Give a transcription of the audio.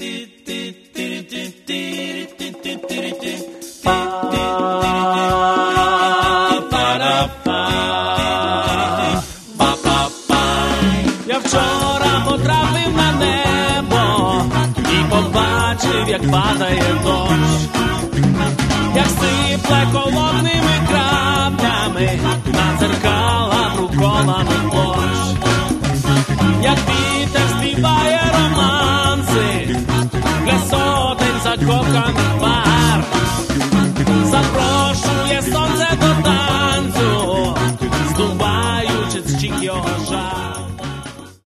Я вчора потрапив на небо і побачив, як падає дощ, як сипле холодними краплями на дзеркала друкованих площ, як вітер співає романси для сотень закоханих.